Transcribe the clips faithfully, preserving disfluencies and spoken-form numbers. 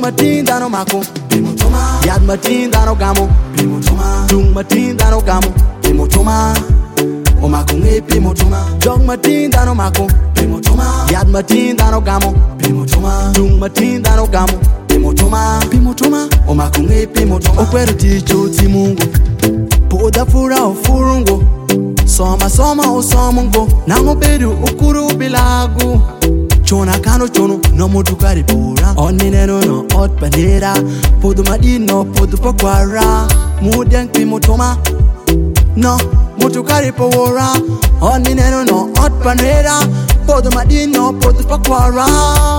matinda no mako bimutuma yad matinda no gamo bimutuma dung matinda no gamo bimutuma o mako nge bimutuma jong matinda no mako bimutuma yad matinda no gamo bimutuma dung matinda no gamo bimutuma bimutuma o mako nge bimutuma okwero ticho timungu poda fura o furungo soma soma o somungo nango bedu ukuru bilagu chona kano chono no mutukari pura onineno no ot bandera podu madino podu pakwara mudeng pimutoma no mutukari pura onineno no ot bandera podu madino podu pakwara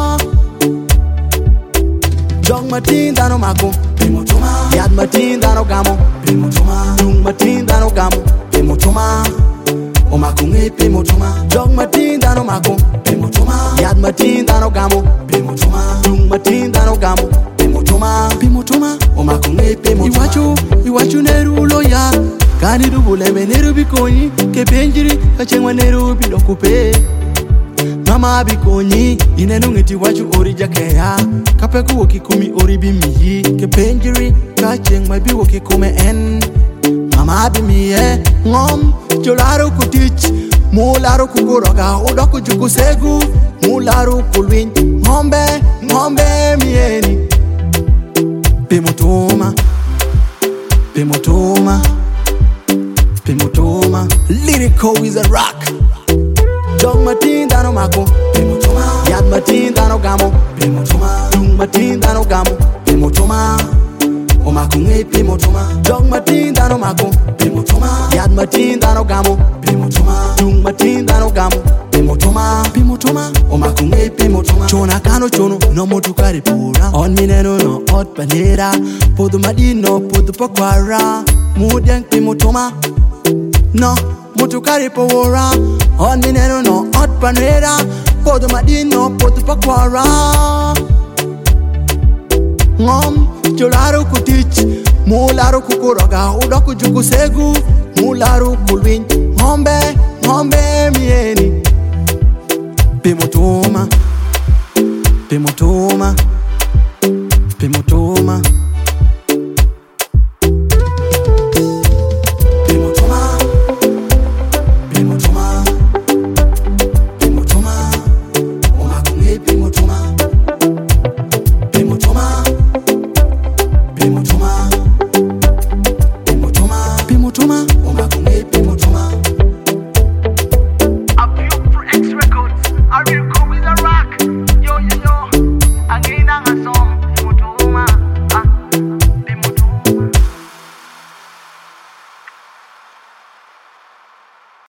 jong matinda no mako bimutoma yad matinda no gamo bimutoma dung matinda no gamo bimutoma o mako nge bimutoma jong matinda no mako bimutoma yad matinda no gamo bimutoma dung matinda no gamo bimutoma bimutoma o mako nge bimutoma iwachu iwachu nerulo ya kani dubule me neru bikoni ke benjiri kachengwa neru bilokupe mama bikoni inenu ngeti wachu ori jakeya kapeku okikumi ori bimiyi ke benjiri kachengwa bi okikume en mama bimiye ngom jolaro kutich mularo kugoroga odoku jukusegu mularo kulwin ngombe ngombe mieni bimutoma bimutoma bimutoma lyrical is a rock jong matinda no mako bimutoma yad matinda no gamo bimutoma dung matinda no gamo bimutoma o mako nge bimutoma jong matinda no mako bimutoma yad matinda no gamo bimutoma dung matinda no gamo bimutoma bimutoma o mako nge bimutoma chona kano chono no mutukari pura on mineno no ot bandera podu madino podu pakwara mudeng bimutoma no mutukari pura on mineno no ot bandera podu madino podu pakwara ngom jolaro kutich mularo kukoroga udoku jukusegu mularo kulwin ngombe ngombe mieni bimutoma bimutoma bimutoma bimutoma o mako nge bimutoma